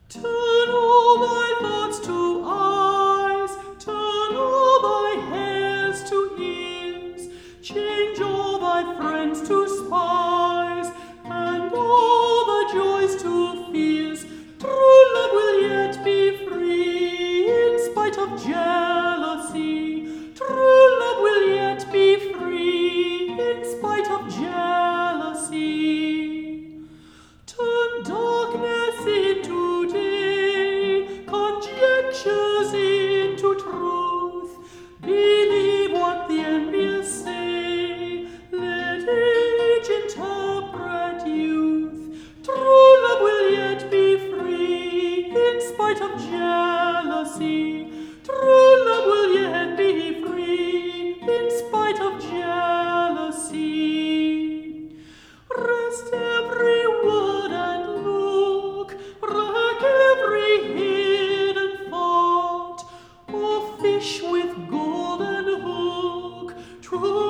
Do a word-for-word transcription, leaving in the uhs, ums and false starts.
Turn all thy thoughts to eyes, turn all thy hairs to ears, change all thy friends to spies, and all thy joys to fears. True love will yet be free, in spite of jealousy. True love will yet be free, in spite of jealousy. Turn darkness into day, conjectures into truth. Believe what the envious say, let age interpret youth. True love will yet be free, in spite of jealousy. True love will yet be free, in spite of jealousy. Rest every word and look, rack every hidden thought, or fish with golden hook. True